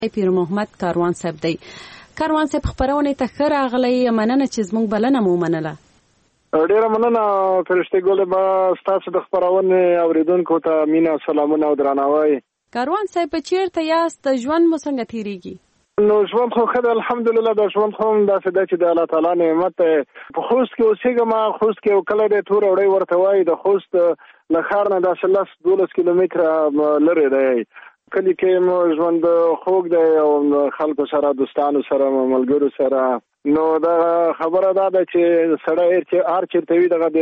پیر محمد کاروان صاحب دی. کاروان صاحب خبرونه ته ښه راغلی، مننه چې زموږ بلنه مو منله. ډیره مننه فرشته ګل، به ستاسو د خبرونه اوریدونکو ته مینا سلامونه او درناوی. کاروان صاحب چیرته یاست؟ ژوند مو څنګه تیریږي؟ نو ژوند خو ښه ده الحمدلله. د ژوند خو داسې ده چې د الله تعالی نعمت په خوست کې اوسېږم. خوست کې یو کلی دی تور وړی ورته وایي. د خوست له ښار نه داسې 10-12 کیلومتره لرې دی. کلی کې مو ژوند خوږ دی او خلکو سره، دوستانو سره، ملګرو سره. نو دا خبره ده چې سړی هر چېرته وي دغه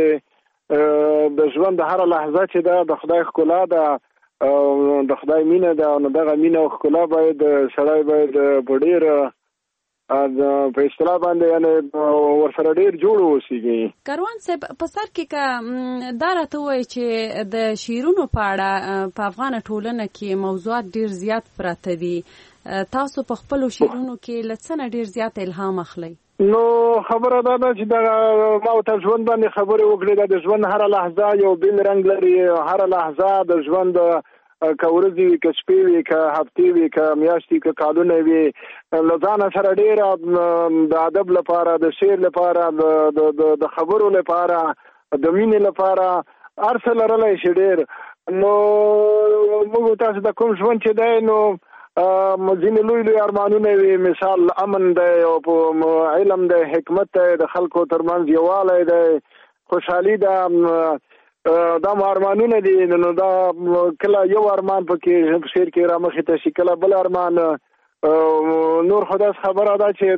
د ژوند د هره لحظه چې ده د خدای ښکلا ده او د خدای مینه ده. نو دغه مینه او ښکلا باید سړی باید په ډېر په اصطلاح باندې یعنې ورسره ډېر جوړ اوسېږي. کاروان صاحب په سر کې که دا راته ووایي چې د شعرونو په اړه په افغانه ټولنه کې موضوعات ډېر زیات پراته دي، تاسو په خپلو شعرونو کې له څه نه ډېر زیات الهام اخلئ؟ نو خبره دا ده چې دغه ما ورته ژوند باندې خبرې وکړې. د ژوند هره لحظه یو بېل رنګ لري. هره لحظه د ژوند که ورځې وي، که شپې وي، که هفتې وي، که میاشتې، که کالونه وي، له ځانه سره ډېره د ادب لپاره، د شعر لپاره، د خبرو لپاره، د مینې لپاره هر څه لرلی شي ډېر. نو موږ تاسو د کوم ژوند چې دی نو ځینې لوی لوی ارمانونه وي، مثال امن دی او علم دی، حکمت دی، د خلکو ترمنځ یووالی دی، خوشحالي ده. دا ارمانونه دي. نو دا کله یو ارمان پکې شعر کې رامخې ته شي، کله بل ارمان. نور خو داسې خبره ده چې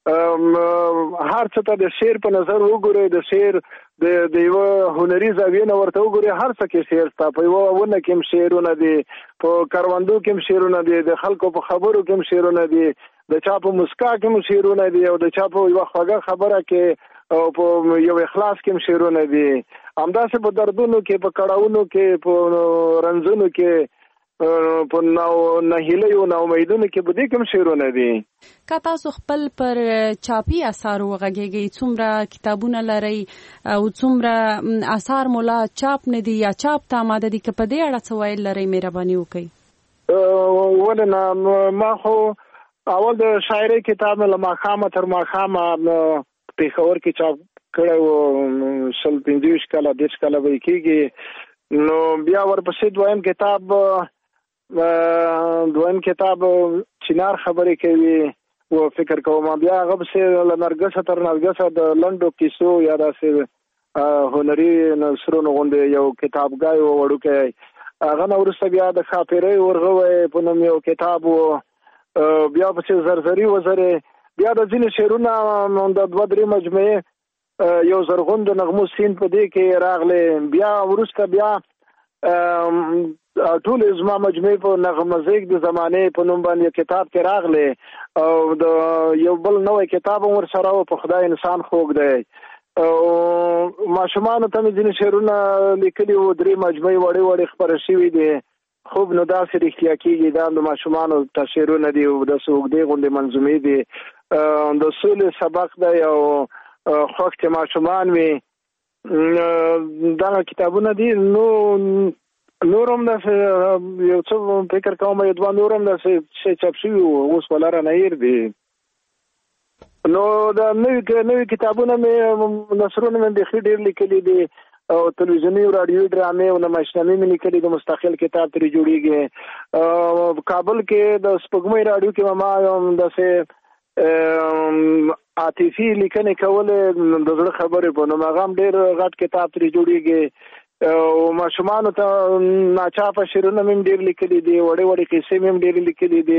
هر څه ته د شعر په نظر وګورئ، د شعر د یوه هنري زاویې نه ورته وګورئ. هر څه کې شعر شته. په یوه ونه کې هم شعرونه دي، په کروندو کې هم شعرونه دي، د خلکو په خبرو کې هم شعرونه دي، د چا په مسکا کې هم شعرونه دي، او د چا په یوه خوږه خبره کې او په یو اخلاص کې هم شعرونه دي. همداسې په دردونو کې، په کړاوونو کې، په رنځونو کې، په نهیلیو ناامیدونو کې په دې کې هم شعرونه دي. که تاسو خپل پر چاپي اثارو وغږیږئ، څومره کتابونه لرئ او څومره اثار مو لا چاپ نه دي یا چاپ ته آماده دي، که په دې اړه څه ویل لرئ مهرباني وکړئ. ولې نه، ما خو اول د شاعرۍ کتاب له ماښامه تر ماښامه پېښور کې چاپ کړی و. 25 کاله 30 کاله به کېږي. نو بیا ورپسې دویم کتاب چنار خبرې کوي و فکر کوم. بیا هغه پسې له نرګسه تر نرګسه د لنډو کیسو یا داسې هنري نثرونو غوندې یو کتابګای و وړوکی. هغه نه وروسته بیا د ښاپېرۍ ورغوی په نوم یو کتاب و. بیا پسې زرزري وزرې. بیا د ځینې شعرونه د 2-3 مجموعې یو زرغون د نغمو سیند په دې کې راغلی. بیا وروسته بیا ټول زما مجموعې په نغمزیک د زمانې په نوم باندې کتاب کې راغلی او د یو بل نوی کتاب هم ورسره و په خدای انسان خوږ دی. ماشومانو ته مې ځینې شعرونه لیکلي وو، 3 مجموعې وړې وړې خپاره شوي دي. خوب نو داسې رښتیا کېږي. دا د ماشومانو ته شعرونه دي، داسې اوږدې غوندې منظومې دي. د سولې سبق دی او خوښ چې ماشومان وي. دغه کتابونه دي. نور هم داسې یو څه فکر کوم، یو 2 نور هم داسې شی چاپ شوي وو، اوس په لاره نه هیر دي. نو د نوي کتابونه مې نثرونه مې بیخي ډېر لیکلي دي او تلویزیوني او راډیوي ډرامې او نمایشنامې مې لیکلي دي. مستقل کتاب ترې جوړېږي. کابل کې د سپوږمۍ راډیو کې ما داسې عاطفي لیکنې کولې د زړه خبرې په نوم. هغه هم ډېر غټ کتاب ترې جوړېږي. او ماشومانو ته ناچاپه شعرونه مې هم ډېر لیکلي دي، وړې وړې قصې مې هم ډېرې لیکلي دي.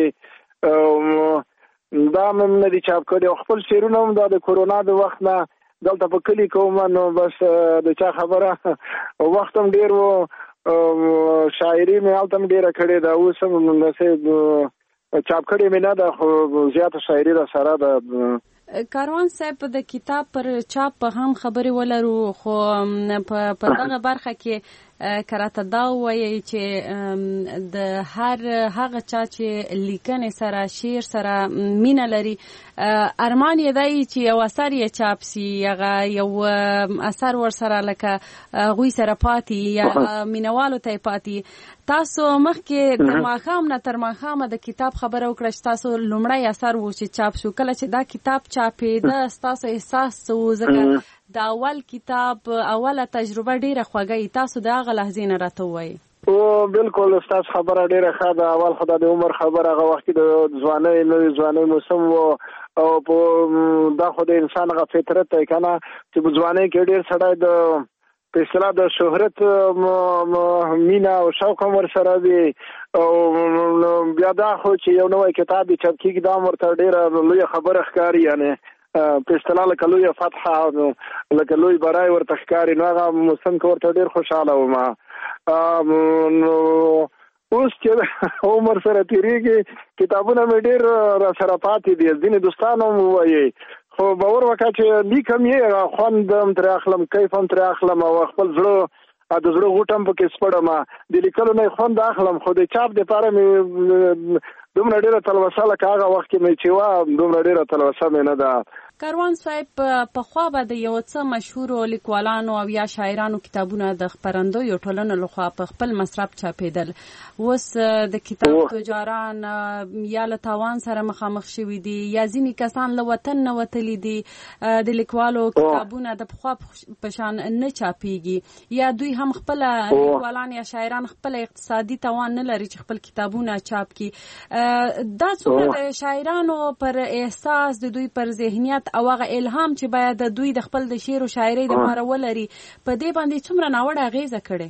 دا مې نه دي چاپ کړي. او خپل شعرونه هم دا د کورونا د وخت نه دلته په کلي کوم. نو بس د چا خبره وخت هم ډېر و، شاعري مې هلته هم ډېره کړې ده. اوس هم داسې چاپ کړې مې نه ده، خو زیاته شاعري را سره ده. کاروان صاحب د کتاب پر چاپ هم خبرې ولرو، خو په دغه برخه کې کراته دا وایي چې د هر هغه چا چې لیکنې سره شعر سره مینه لري ارمان یې دی چې یو اثر یې چاپ سي، هغه یو اثر ورسره لکه هغوی سره پاتې یا مینوالو ته یې پاتې. تاسو مخکې تر ماښامه د کتاب خبره وکړه چې تاسو لومړی اثر و چې چاپ شو. کله چې دا کتاب چاپېده ستاسو احساس څه و؟ ځکه د اول کتاب اوله تجربه ډیره خوږه، تاسو د هغه لحظې نه راته ووایئ. بالکل ستاسو خبره ډیره ښه ده. اول خو د عمر خبره هغه وخت د ځوانۍ نوې ځوانۍ موسم و او په دا خو د انسان هغه فطرت دی که نه چې په ځوانۍ کې ډېر سړی د په اصطلاح د شهرت مینه او شوق هم ورسره وي. او بیا دا خو چې یو نوی کتاب یې چاپ کېږي دا هم ورته ډېره لویه خبره ښکاري، یعنې په اصطلاح لکه لویه فتحه لکه لوی برای ورته ښکاري. نو هغه موسم کې ورته ډېر خوشحاله وم. نو اوس چې عمر سره تېرېږي کتابونه مې ډېر را سره پاتې دي، ځینې دوستان هم ووایي، خو باور وکړه چې لیکم یې خوند هم ترې اخلم، کیف هم ترې اخلم او خپل زړه د زړه غوټ هم پکې سپړم، د لیکلو نه خوند اخلم. خو د چاپ دپاره مې دومره ډېره تلوسه لکه هغه وخت کې مې چې وه دومره ډېره تلوسه مې نه ده. کاروان صاحب پخوا به د یو څه مشهورو لیکوالانو او یا شاعرانو کتابونه د خپرندویو ټولنو لخوا په خپل مصرف چاپېدل. اوس د کتاب تجاران یا له تاوان سره مخامخ شوي دي یا ځینې کسان له وطن نه وتلي دي، د لیکوالو کتابونه د پخوا په شان نه چاپېږي، یا دوی هم خپله لیکوالان یا شاعران خپله اقتصادي توان نه لري چې خپل کتابونه چاپ کړي. دا څومره د شاعرانو پر احساس، د دوی پر ذهنیت او هغه الهام چې باید دوی د خپل د شعر او شاعرۍ دپاره ولري په دې باندې څومره ناوړه اغېزه کړې؟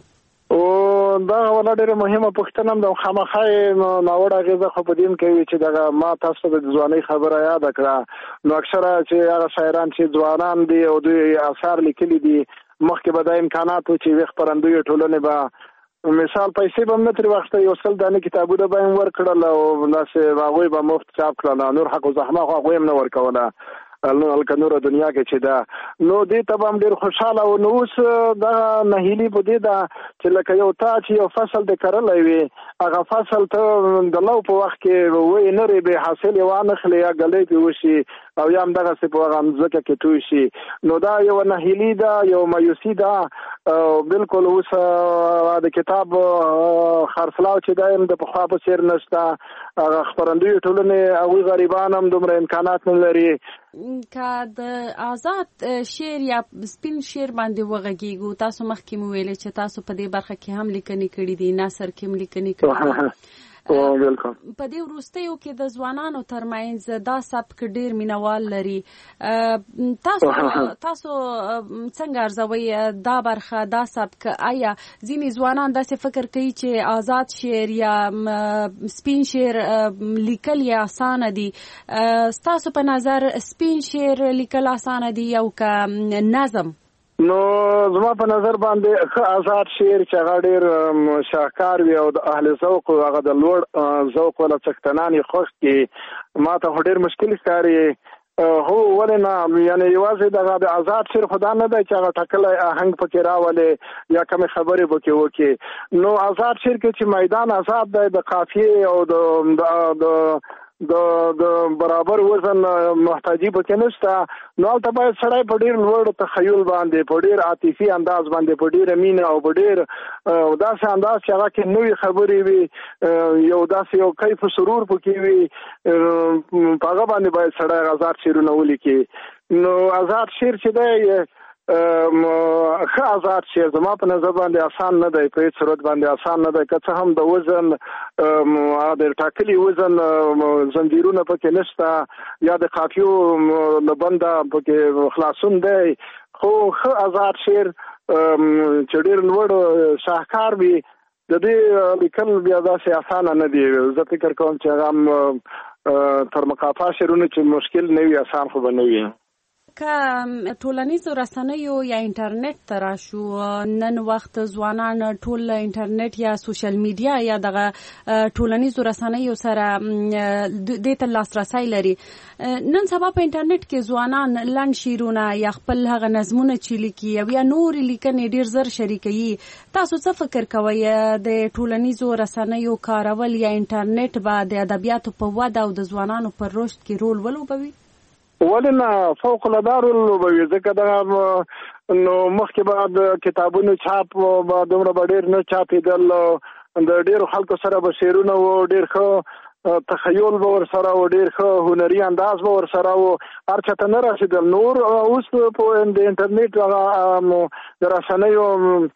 دا ولا ډېره مهمه پوښتنه هم ده. خامخا ناوړه اغېزه خو په دې کوي چې دغه ما تاسو ته د ځوانۍ خبره یاده کړه. نو اکثره چې هغه شاعران چې ځوانان دي او دوی اثار لیکلي دي مخکې به دا امکانات و چې یوې خپرندویو ټولنې به مثال پیسې به هم نه ترې واخیسته، یو سل دانې کتابونه به هم ورکړل او داسې هغوی به مفت چاپ کړل، نور حق و زحمه خو هغوی هم نه ورکوله هلکه نوره دنیا کې چې ده. نو دې ته به هم ډېر خوشحاله و. نو اوس دغه نهیلي په دې ده چې لکه یو تا چې یو فصل دې کرلی وي هغه فصل ته د لو په وخت کې وی نرې بې حاصل یې وانخلې یا ګلی پې وشي او یا همدغسې په هغه مځکه کې توی شي. نو دا یوه نهیلي ده، یو مایوسي ده. بالکل اوس د کتاب خرڅلاو چې دی د پخوا په څېر نشته. هغه خپرندویو ټولنې هغوی غریبان هم دومره امکانات نه لري. که د آزاد شعر یا سپین شعر باندې وغږیږو، تاسو مخکې مو ویلې چې تاسو په دې برخه کې هم لیکنې کړي دي، نثر کې هم لیکنې کړي دي. په دې وروستیو کې د ځوانانو ترمنځ دا سبک ډېر مینوال لري. تاسو څنګه ارزوئ دا برخه، دا سبک؟ آیا ځینې ځوانان داسې فکر کوي چې آزاد شعر یا سپین شعر لیکل یې اسانه دي؟ ستاسو په نظر سپین شعر لیکل اسانه دي او که نظم؟ نو زما په نظر باندې ښه آزاد شعر چې هغه ډېر شاهکار وي او د اهل ذوق هغه د لوړ ذوق والا څښتنان یې خوښ کړي، ما ته خو ډېر مشکل ښکاري. هو ولې نه، یعنې یوازې دغه د آزاد شعر خو دا نه دی چې هغه ټاکلی آهنګ پکې راولې یا کمې خبرې پکې وکړي. نو آزاد شعر کې چې میدان آزاد دی، د قافیې او د برابر وزن محتاجی پکې نشته. نو هلته باید سړی په ډېر لوړ تخیل باندې، په ډېر عاطفي انداز باندې، په ډېره مینه او په ډېر داسې انداز چې هغه کې نوې خبرې وي، یو داسې یو کیف و سرور پکې وي، په هغه باندې باید سړی آزاد شعرونه ولیکي. نو آزاد شعر چې دی ښه آزاد شعر زما په نظر باندې آسان نه دی، په هېڅ صورت باندې آسان نه دی. که څه هم د وزن د ټاکلي وزن زنځیرونه پکې نشته یا د قافیو له بنده پکې خلاصون دی، خو ښه آزاد شعر چې ډېر لوړ شاهکار وي د دې لیکل بیا داسې اسانه نه دی. زه فکر کوم چې هغه هم تر مقافا شعرونه چې مشکل نه وي آسان خو به نه وي. که ټولنیزو رسنیو یا انټرنیټ ته راشو، نن وخت ځوانان ټول انټرنیټ یا سوشل میډیا یا دغه ټولنیزو رسنیو سره دې ته لاسرسی لري. نن سبا په انټرنیټ کې ځوانان لنډ شعرونه یا خپل هغه نظمونه چې لیکي یا نور لیکنې ډیر زر شریکوي. تاسو څه فکر کوئ د ټولنیزو رسنیو کارول یا انټرنیټ به د ادبیاتو په وده او د ځوانانو پر رشد کې رول ولوبوي؟ ولنه فوق العاده رول ولوبوي، ځکه دا نو مخکې به د کتابونو چاپ به دومره ډیر نه چاپېدل، د ډیرو خلکو سره به شعرونه و، ډیر ښه تخیل به ورسره و، ډیر ښه هنري انداز به ورسره و، هر چاته نه رسېدل. نور اوس په د انټرنیټ د رسنیو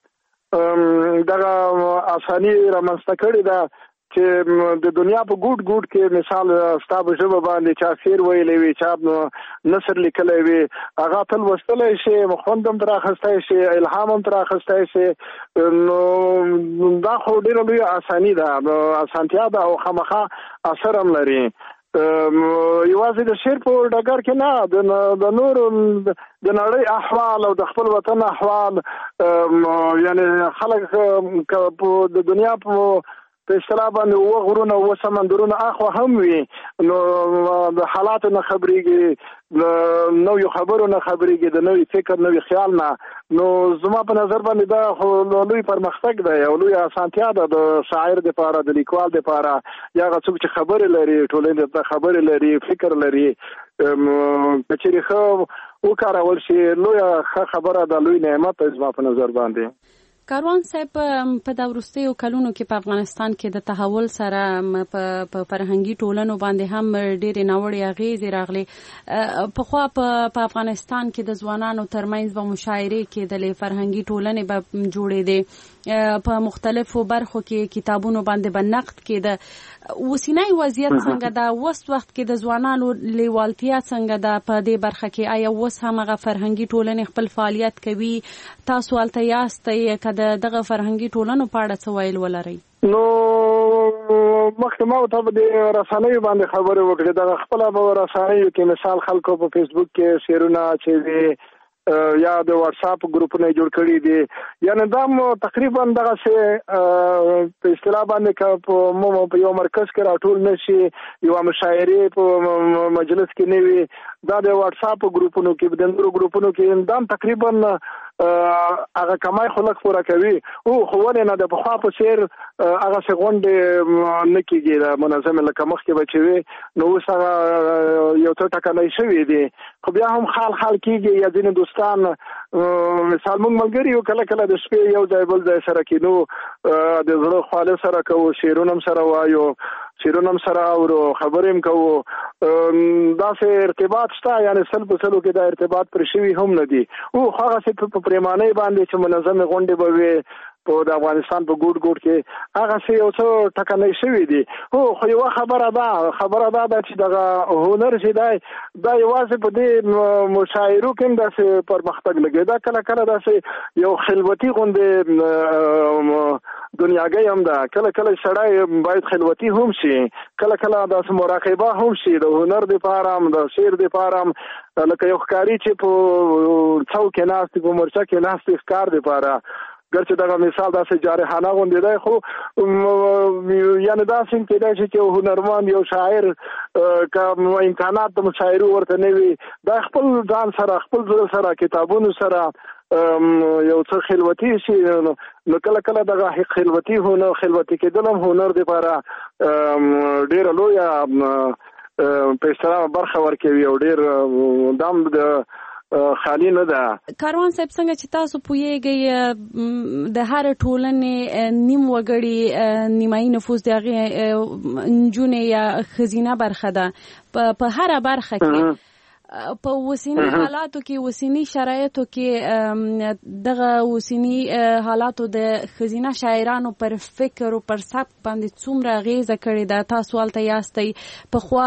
دغه اساني رامنځته کړې ده چې د دنیا په ګوټ ګوټ کې مثال ستا په ژبه باندې چا شعر ویلی وي، چا نثر لیکلی وي، هغه تل لوستلی شي، خوند هم تر اخیستی شي، الهام هم تر اخیستی شي. نو دا خو ډېره لویه اساني ده، اسانتیا ده او خامخا اثر هم لري. یوازې د شعر په ډګر کې نه، د نورو د نړۍ احوال او د خپل وطن احوال، یعنی خلک د دنیا په اصطلاح باندې و غرونه و سمندرونه اخوا هم وي، نو د حالاتو نه خبرېږي، د نویو خبرو نه خبرېږي، د نوی فکر نوی خیال نه. نو زما په نظر باندې دا خو لوی پرمختګ دی او لوی اسانتیا ده د شاعر دپاره، د لیکوال دپاره، یا هغه څوک چې خبرې لري، ټولنې ته خبرې لري، فکر لري، که چېرې ښه وکارول شي لویه ښه خبره ده، لوی نعمت دی زما په نظر باندې. کاروان صاحب، په د وروستیو کلونو کې په افغانستان کې د تحول سره په فرهنګي ټولنو باندې هم ډېرې ناوړې اغېزې راغلې. پخوا په افغانستان کې د ځوانانو ترمنځ به مشاعرې کېدلې، فرهنګي ټولنې به جوړېدې، په مختلفو برخو کې کتابونو باندې به نقد کېده. اوسنی وضعیت څنګه ده؟ اوس وخت کې د ځوانانو لیوالتیا څنګه ده په دې برخه کې؟ آیا اوس هم هغه فرهنګي ټولنې خپل فعالیت کوي؟ تاسو هلته یاستئ، که دغه فرهنګي ټولنو په اړه څه ویل ولرئ؟ نو مخکې ما ورته د رسنیو باندې خبرې وکړې. دغه خپله به رسنیو کې مثال خلکو په فیسبوک کې شعرونه چې یا د واتساپ ګروپونه جوړ کړي دي، یعنی دا تقریبا دغسې په اصطلاح باندې که په یو مرکز کې راټول نه شي، یوه مشاعرې په مجلس کې نه وي، دا د واتساپ ګروپونو کې، د نورو ګروپونو کې دا تقریبا هغه کمای خو لږ پوره کوي. خو ولې نه د پخوا په څېر هغسې غونډې نه کېږي د منظمې، لکه مخکې به چې وي، نو اوس هغه یو څه ټکنی شوي دي. خو بیا هم خال کېږي، یا ځینې دوستان مثال موږ ملګري یو، کله کله د شپې یو ځای بل ځای سره کېنو، د زړه خواله سره کوو، شعرونه هم سره وایو، شعرونه هم سره اورو، خبرې هم کوو. داسې ارتباط شته، یعنی سل په سلو کې دا ارتباط پر شوي هم نه دي. خو هغسې په پریمانۍ باندې چې منظمې غونډې به وي په د افغانستان په ګوټ ګوټ کې، هغسې یو څه ټکنۍ شوي دي. خو یوه خبره ده چې دغه هنر چې دی دا یوازې په دې مشاعرو کې هم داسې پرمختګ لګي، دا کله کله داسې یو خلوتي غوندې دنیاګۍ هم ده. کله کله سړی باید خلوتي هم شي، کله کله داسې مراقبه هم شي د هنر دپاره هم، د شعر دپاره هم، لکه یو ښکاري چې په څو کې ناست دی، په مورچه کې ناست دی ښکار دپاره، ګرچې دغه مثال داسې جارحانه غوندې دی، خو یعنې داسې هم کېدای شي چې یو هنرمند، یو شاعر که امکانات د مشاعرو ورته نه وي، دا خپل ځان سره، خپل زړه سره، کتابونو سره یو څه خلوتي شي، نو کله کله دغه خلوتي کېدل هم هنر دپاره ډېره لویه په اصطلاح برخه ورکوي او ډېر دام د خالی نه ده. کاروان صاحب، څنګه چې تاسو پوهیږئ د هر ټولنې نیم وګړي نیمایي نفوس د هغې نجونې یا ښځینه برخه ده په هره برخه کې. په اوسني حالاتو کې، اوسني شرایطو کې دغه اوسني حالاتو د ښځینه شاعرانو پر فکر او پر سبک باندې څومره اغېزه کړې ده؟ تاسو هلته یاستئ. پخوا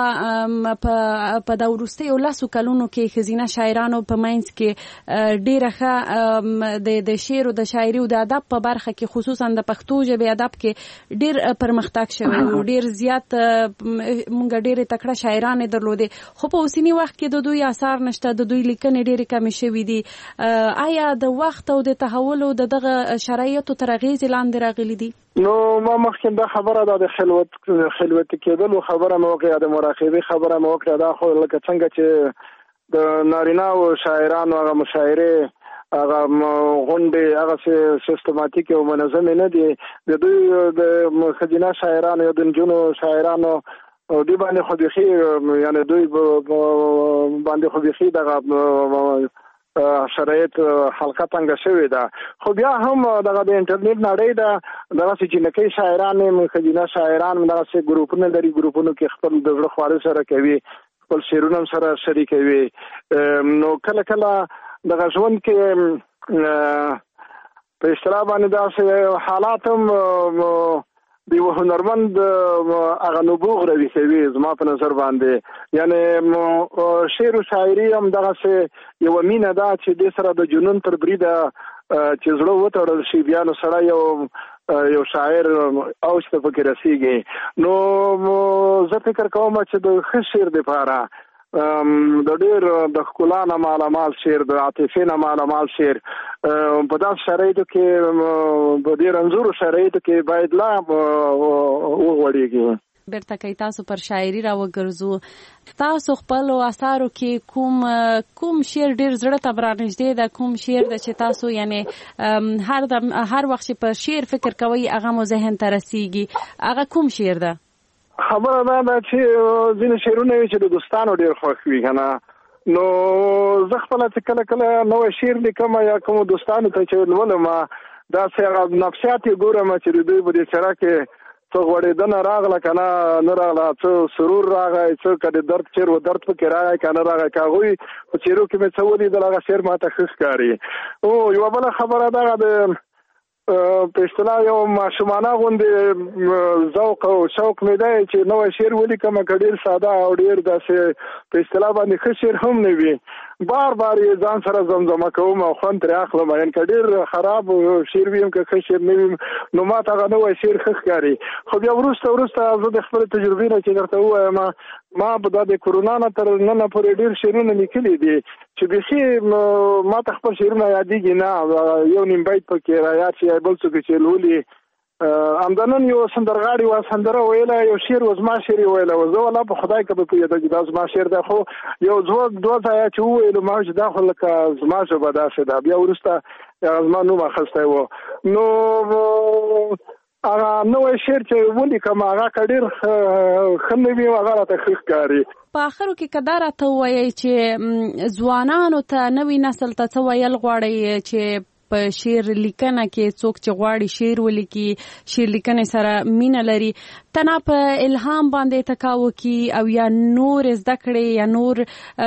په د وروستیو 10 کلونو کې ښځینه شاعرانو په منځ کې ډېره ښه د شعر او د شاعري او د ادب په برخه کې، خصوصا د پښتو ژبې ادب کې ډېر پرمختګ شوی، ډېر زیات موږ ډېرې تکړه شاعرانې درلودې. خو په اوسني وخت کې د دوی اثار نشته، د دوی لیکنې ډېرې کمې شوي دي. آیا د وخت او د تحول او دغه شرایطو تر اغېزې لاندې راغلي دي؟ نو ما مخکې دا خبره ده د خلوت کېدلو خبره مې وکړه، د مراقبې خبره مې وکړه. دا خو لکه څنګه چې د نارینه‌و شاعرانو هغه مشاعرې هغه غونډې هغه سیستماتیک او منظم نه دي. د دوی د ښځینه شاعرانو یا د نجونو شاعرانو دوی باندې خو بېخي یعنې دوی باندې خو بېخي دغه شرایط حلقه تنګه شوې ده. خو بیا هم دغه د انټرنیټ نړۍ ده، دغسې جنکۍ شاعران ښځینه شاعران دغسې ګروپونه لري، ګروپونو کې خپل د زړه خواړه سره کوي، خپل شعرونه سره شریکوي. نو کله کله دغه ژوند کې په اصطلاح باندې داسې حالات هم د یوه هنرمند هغه نبوغ راویښوي زما په نظر باندې. یعنې شعر و شاعري هم دغسې یوه مینه ده چې دې سره د جنون تر بریده چې زړه وتړل شي بیا نو سړی یو شاعر اوج ته پکې رسیږي. نو زه فکر کوم چې د ښه شعر دپاره د ډېر د ښکلا نه مالامال شعر، د عاطفې نه مالامال شعر په داسې شرایطو کې په دې رنځورو شرایطو کې باید لا وغوړېږي. بیرته کوي تاسو پر شاعري راوګرځو. تاسو خپلو اثارو کې کوم شعر ډېر زړه ته رانږدې ده؟ کوم شعر ده چې تاسو یعنې هر وخت چې په شعر فکر کوئ هغه مو ذهن ته رسیږي؟ هغه کوم شعر ده؟ خبره دا ده چې ځینې شعرونه وي چې د دوستانو ډېر خوښ وي که نه. نو زه خپله چې کله کله نوی شعر لیکم یا کومو دوستانو ته چې لولم داسې هغه نفسیات یې ګورم چې د دوی په دې څېره کې څه غوړېدنه راغله که نه راغله، څه سرور راغی، څه که د درد چیر و درد پکې راغی که نه راغی. که هغوی په چیرو کې مې څه ولیدل هغه شعر ما ته ښه ښکاري. یوه بله خبره دغه د په اصطلاح یو ماشومانه غوندې ذوق او شوق مې دی چې نوی شعر ولیکم که ډېر ساده او ډېر داسې په اصطلاح باندې ښه شعر هم نه وي، بار بار یې ځان سره زمزمه کوم او خوند ترې اخلم. یعنې که ډېر خراب شعر وي هم که ښه شعر نه وي نو ما ته هغه نوی شعر ښه ښکاري. خو بیا وروسته زه د خپلې تجربې نه چې درته ووایم ما به دا د کرونا نه تر ننه پورې ډېر شعرونه لیکلي دي چې بیخي ما ته خپل شعرونه یادېږي نه، یو نیم بیت پکې رایاد شي یا بل څوک چې لولي. همدا نن یو سندرغاړي وه سندره ویله، یو شعر و زما شعر یې ویله، زه والله په خدای که به پوهېده چې دا زما شعر دی، خو یو دوه ځایه چې وویلو ما چې دا خو لکه زما ژبه داسې ده. بیا وروسته زما نوم اخیستی و. نو هغه نوی شعر چې ولیکم هغه که ډېر ښه نه وي هغه راته ښه ښکاري. په آخرو کې که دا راته ووایئ چې ځوانانو ته نوي نسل ته څه ویل غواړئ چې په شعر لیکنه کې څوک چې غواړي شعر ولیکي، شعر لیکنې سره مینه لري، تنها په الهام باندې تکا وکړي او یا نور زده کړي یا نور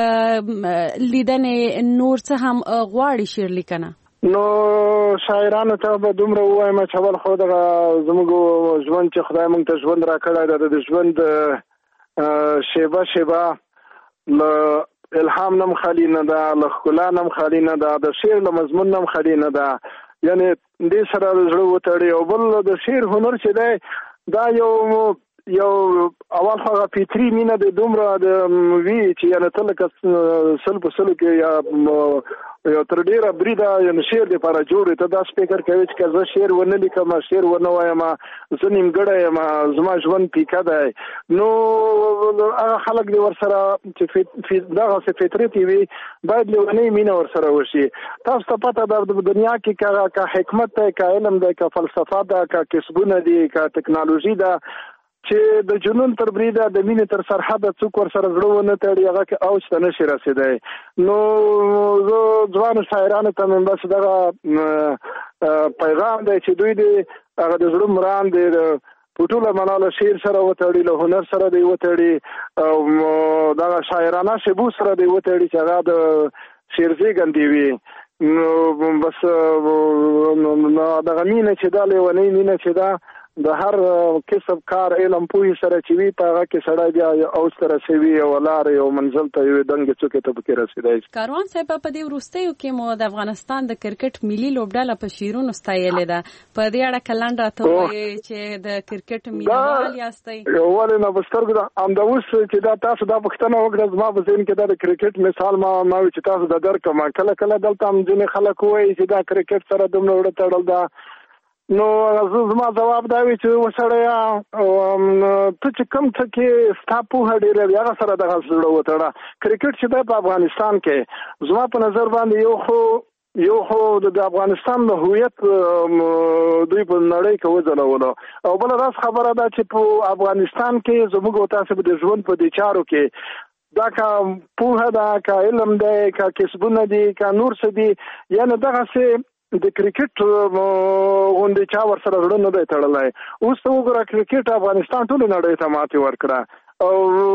لیدنې نور څه هم غواړي شعر لیکنه؟ نو شاعرانو ته به دومره ووایم چې اول خو دغه زموږ ژوند چې خدای موږ ته ژوند راکړی ده د ژوند شیبه شیبه له الهام نم خالی نه ده، له ښکلا نم خالی نه ده، د شعر له مضمون نم خالی نه ده. یعنې دې سره د زړه وتړي. او بل د شعر هنر چې دی دا یو اول خو هغه فطري مینه د دومره د وي چې یعنې ته لکه سل په سلو کې یا تر ډېره بریده یعنې شعر دپاره جوړ ته داسې فکر کوي چې که زه شعر ونه لیکم شعر ونه وایم زه نیمګړی یم، زما ژوند پیکه دی. نو هغه خلک دې ورسره چې دغسې فطرت یې وي باید لیونۍ مینه ورسره وشي. تاسو ته پته ده په دنیا کې که حکمت دی، که علم دی، که فلسفه ده، که کسبونه دي، که ټکنالوژي ده، چې د جنون تر بریده د مینې تر سرحده څوک ورسره زړه ونه تړي هغه کې اوج ته نشي رسېدی. نو زه ځوانو شاعرانو ته مې بس دغه پیغام دی چې دوی دې هغه د زړه مرام دی په ټوله معنا له شعر سره وتړي، له هنر سره دی وتړي او دغه شاعرانه شیبو سره دی وتړي چې هغه د شعر زېږندې وي. نو بس دغه مینه چې دا لیونۍ مینه چې دا د هر کسب کار علم پوهې سره چې وي په هغه کې سړی بیا او سره سوي او لارې او منزل ته یو دنګ څوکې ته پکې رسیدای شي. کاروان صاحب په دې وروستیو کې مو د افغانستان د کرکټ ملي لوبډله په شیرونو ستایلې ده. په دې اړه کلن راته وایي چې د کرکټ مینوال یاستئ. ولې نه بسترګو ده همدا اوس چې دا تاسو دا پوښتنه وکړه زما په ذهن کې دا د کرکټ مثال ما چې تاسو د درکم کله کله دلته هم ځینې خلک وایي چې دا کرکټ سره دومره وړه تړل ده. نو زما جواب دا وی چې وسړیا ته چې کوم څه کې ستا پوهه ډېره وي هغه سره دغه زړه وتړه. کرکټ چې دی په افغانستان کې زما په نظر باندې یو خو د افغانستان د هویت دوی په نړۍ کې وځلولو او بل راس خبره ده چې په افغانستان کې زموږ او تاسو د ژوند په دې چارو کې دا کا پوهه ده کا علم ده کا کسبونه دي کا نور څه دي یعنی دغه څه د کرکټ غونډې چا ور سره جوړ نه دی تړلای. اوس ته وګوره کرکټ افغانستان ټول نړۍ ته ماتې ورکړه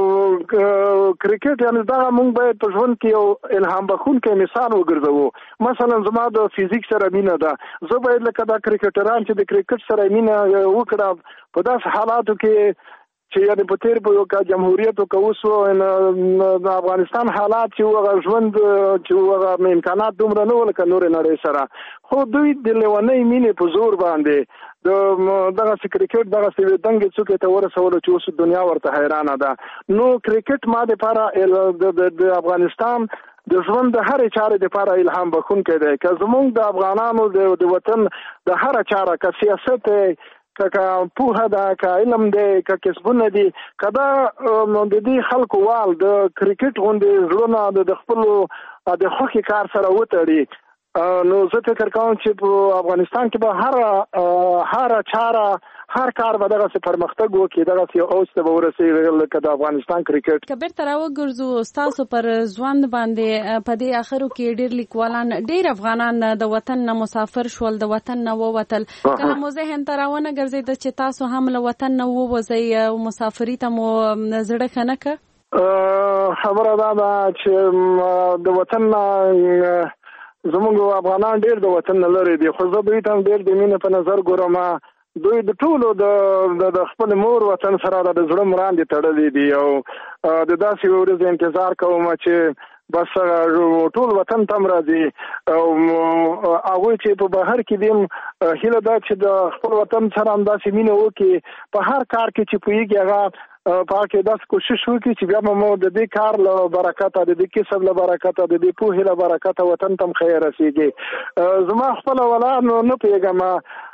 او کرکټ یعنی دا موږ باید په ژوند کې یو الهام بخښونکی مثال وګرځوو. مثلا زما د فزیک سره مینه ده زه باید لکه دا کرکټران چې د کرکټ سره مینه وکړه په داسې حالاتو کې چې یعنی په تیر په یو کا جمهوریت او کوسو د افغانستان حالات چې هغه ژوند چې هغه امکانات دومره نه ولکه نور نړۍ سره خو دوی د لیونۍ مینې په زور باندې دغه کرکټ دغه دنګ څوکې ته ورسول چې اوس دنیا ورته حیرانه ده. نو کرکټ ما د لپاره د افغانستان د ژوند د هر چارې لپاره الهام بخښونکی دی. که زموږ د افغانانو د وطن د هر چاره که سیاست که پوهه ده که علم دی که کسبونه دي که دا د دې خلکو وال د کرکټ غوندې زړونه د خپلو د خوښې کار سره وتړي نو زه فکر کوم چې په افغانستان کې به هر چاره هر کار به دغه پرمختګ وکړي دغه اوس ته به ورسېږي لکه د افغانستان کرکټ. که بیرته راوګرځو ستاسو پر ژوند باندې په دې اخرو کې ډېر لیکوالان ډېر افغانان د وطن نه مسافر شول د وطن نه ووتل. کله مو ذهن ته راونه ګرځېده چې تاسو هم له وطن نه ووځئ او مسافري ته مو زړه ښه نه کړ؟ خبره دا ده چې د وطن نه زموږ افغانان ډېر د وطن نه لرې دي خو زه دوی ته ډېر د مینې په نظر ګورم. دوی د ټولو د خپل مور وطن سره د زړه مراندې تړلې دي او د داسې ورځې انتظار کوم چې بس ټول وطن ته راځي او هغه چې په بهر کې دیم هیله ده چې د خپل وطن سره هم داسې مینه وکړي په هر کار کې چې پوهیږي هغه پاکه داس کوشش وکړي چې بیا مو د دې کار له برکته د دې کسب له برکته د دې پوهې له برکته وطن ته خیر رسیږي. زما خپل ولان نه پیګم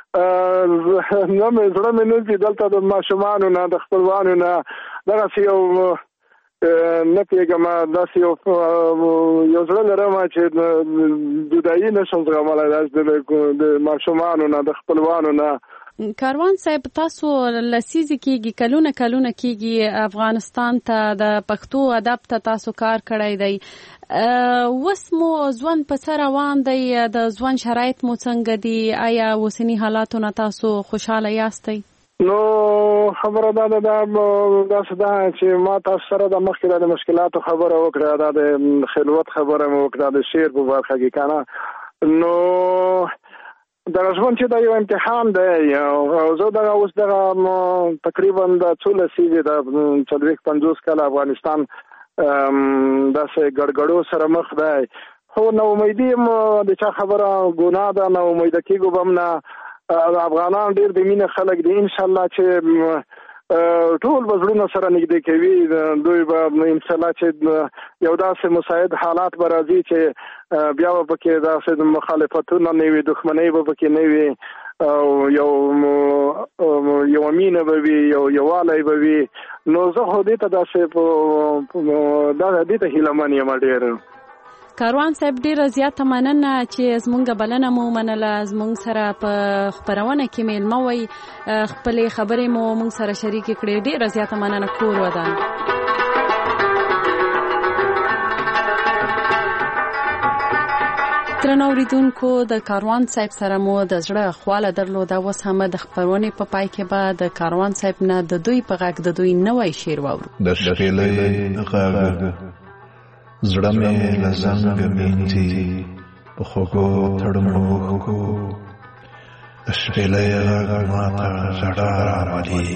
نو مې زړه مې نه دي دلته د ماشومانو نه د خپلوانو نه دغه یو نه پیګم داسې یو زړه لرم چې جدایي نشم زغملای د ماشومانو نه د خپلوانو نه. کاروان صاحب تاسو لسیزې کېږي کلونه کېږي افغانستان ته د پښتو ادب ته تاسو کار کړی دی. اوس مو ژوند په څه روان دی د ژوند شرایط مو څنګه دي آیا اوسني حالاتو نه تاسو خوشحاله یاستئ؟ نو خبره دا داسې ده چې ما تاسو سره د مخکې د مشکلاتو خبره وکړه دا د خلوت خبره مو وکړه د شعر په برخه کې کنه. نو دغه ژوند چې دا یو امتحان دی او زه دغه اوس دغه تقریبا د 40 د 50 کال افغانستان داسې ګډوډو سره مخ دی خو نو امیدي د چا خبره ګناه ده نو امید کېږو بم نه افغانان ډېر د مینې خلک دي ان شاء الله چې ټول بزړونه سره نږدې کوي دوی به ان شاء الله چې یو داسې مساعد حالات به راځي چې بیا به پکې داسې مخالفتونه نه وي دښمنۍ به پکې نه وي او یو مینه به وي یووالی به وي. نو زه خو دې ته داسې دې ته هیلهمن یم ډېر. کاروان صاحب ډیره زیاته مننه چې زمونږ بلنه مو منله زمونږ سره په خبرونه کې میلمه وئ خپلې خبرې مو مونږ سره شریکې کړې ډیره زیاته مننه کور ودان. درنو اوریدونکو د کاروان صاحب سره مو د زړه خواله درلوده. اوس هم د خبرونې په پای کې به د کاروان صاحب نه د دوی په غږ د دوی نوی شعر واورو. د شپېلۍ غږ زړه مې لزنګ مینځي په خوږو تړمو د شپېلۍ غږ ماته ژړا راولي.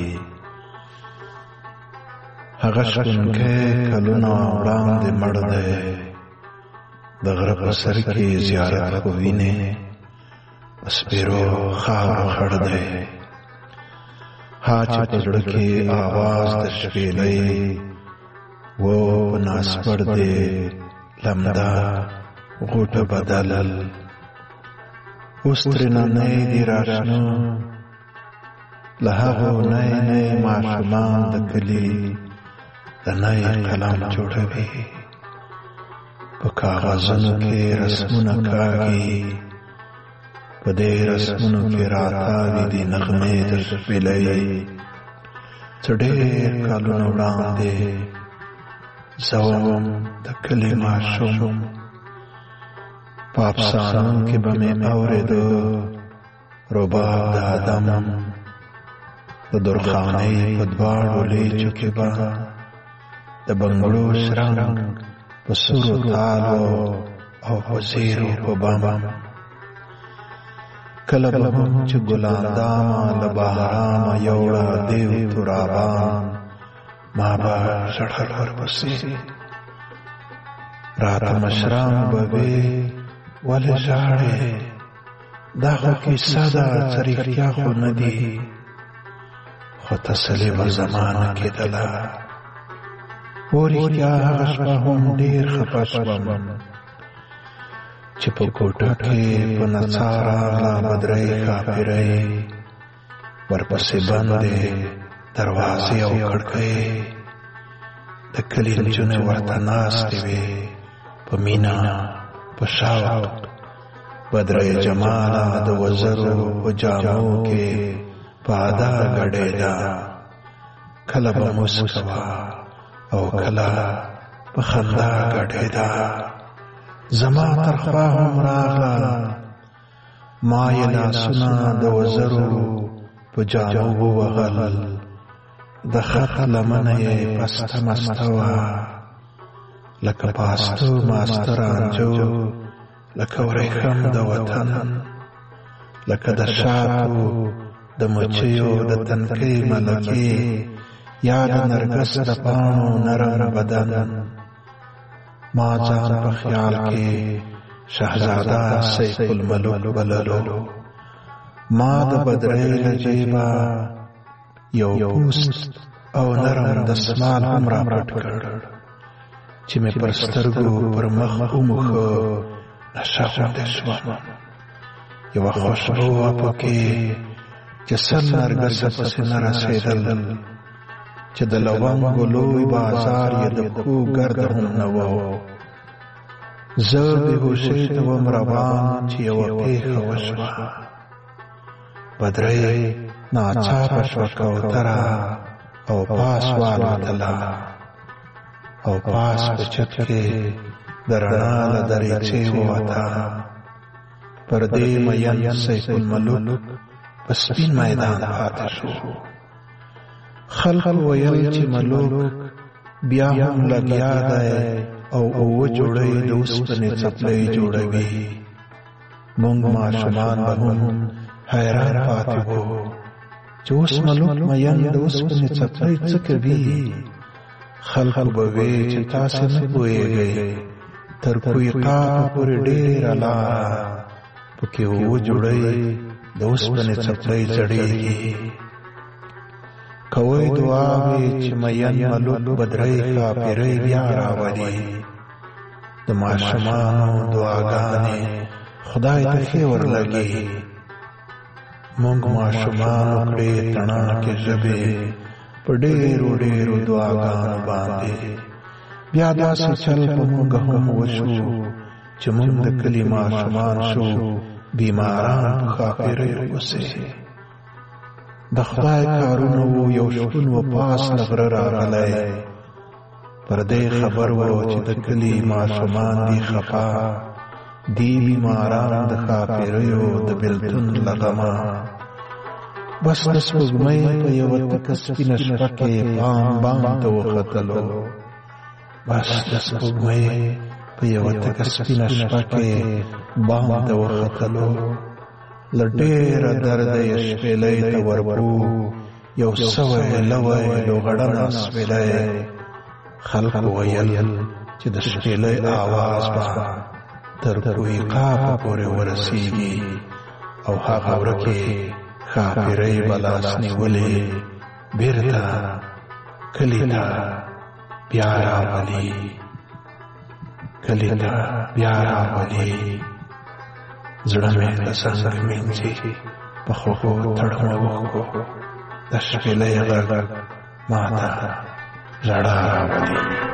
هغه شپونکی کلونه وړاندې مړ دی، د غره په سر کې زیارت خو وینې، سپېرو خاورو خړ دی. ها چې په زړه کې آواز د شپېلۍ و په ناسپړ دی لمده غوټه بدل. اوس ترېنه نی دي راشنه له هغو نی نی ماشومان د کلي د نی قلم جوړوي. په کاغذونو کې رسمونه کاږي، په دې رسمونو کې راتاوي دي نغمې د شپېلۍ. څه ډېر کلونه وړاندې زه وم د کلي ماشوم، په افسانو کې به مې اورېده رباب د آدم. د درخانۍ په دواړو لیچو کې به د بنګړو شرنګ په سرو تالو او په زیرو په بم. کله به هم چې ګلاندامه له بهرامه یوړه دیو ترابان، ما به ژړل ورپسې. راته مشران به وې ولې ژاړې، دا خو کیسه ده څه رښتیا خو نه دي. خو تسلي به زما نه کېدله. و رښتیا هغه شپه هم ډېر خفه شوم چې په کوټه کې په نڅا راغله بدرۍ ښاپېرۍ، ورپسې بندې دروازې او کړکۍ. د کلي نجونې ورته ناستې وې په مینه په شوق. بدرۍ جماله د وزرو په جامو کې په ادا ګډېده، کله به موسکه وه او کله په خندا ګډېده. زما تر خوا هم راغله، ما یې لاسونه د وزرو په جامو ووهل. د خط لمنه یې پسته مسته وه، لکه پاسته ماسته رانجو، لکه ورېښم د وطن، لکه د شاتو د مچیو د تنکۍ ملکې، یا د نرګس د پاڼو نرم بدن. ما ځان په خیال کې شهزاده سیف الملوک بللو. ما د بدرۍ له جیبه یو پوست او نرم دستمال هم را پټ کړ چې مې پر سترګو پر مخ وموښه. نشه غوندې شوم. یوه خوشبو وه پکې چې سل نرګسه پسې نه رسېدل، چې د لونګو لوی بازار یې د پښو ګرده هم نه و. زه بېهوشۍ ته وم روان چې یوه پېښه وشوه. بدرۍ ناڅاپه شوه کوتره او پاس والوتله، او پاس په چت کې د رڼا له دریچې ووته. پر دې مین سیف الملوک په سپین میدان پاته شو. خلق ویل چې ملوک بیا هم لګیا دی او اوه جوړۍ د اوسپنې څپلۍ جوړوي. موږ ماشومان به هم حیران پاتې وو چې اوس ملوک مین د اوسپنې څپلۍ څه کوي. خلق به وی چې تاسې نه پوهېږئ، تر کویقاتو پورې ډېره لاره پکې اوه جوړۍ د اوسپنې څپلۍ ځړېږي. کوئ دعاوې چې مین ملوک بدرۍ ښاپېرۍ بیا راولي. د ماشومانو دعاګانې خدای ته ښې ورلګي. موږ ماشومانو کړې تڼاکې ژبې په ډېرو ډېرو دعاګانو باندې. بیا داسې چل په موږ هم وشو چې موږ د کلي ماشومان شو بیماران په ښاپېرۍ اوسې. د خدای کارونه وو. یو شپون و پاس له غره راغلی، پر دې خبر وو چې د کلي ماشومان دي خفا، دی بیماران د ښاپېریو د بېلتون له غمه. بس د سپوږمۍ په یوه تکه سپینه شپه کې بام بام ته وختلو. بس د سپوږمۍ په یوه تکه سپینه شپه کې بام ته وختلو. لډېره درده یې شپېلۍ ته ورپو یو سوی لوی لوغړنه سپېلۍ خلکو ویل چې د شپېلۍ آواز به تر کویقاف پورې ورسیږي او هغه ورکې ښاپیرۍ به لاس نیولې بېرته کلي ته بیا راولي کلي ته بیا راولي زړه مې د څنګ مینځي په خوږو تړمو اوښکو د شپېلۍ غږ ما ته ژړا راولي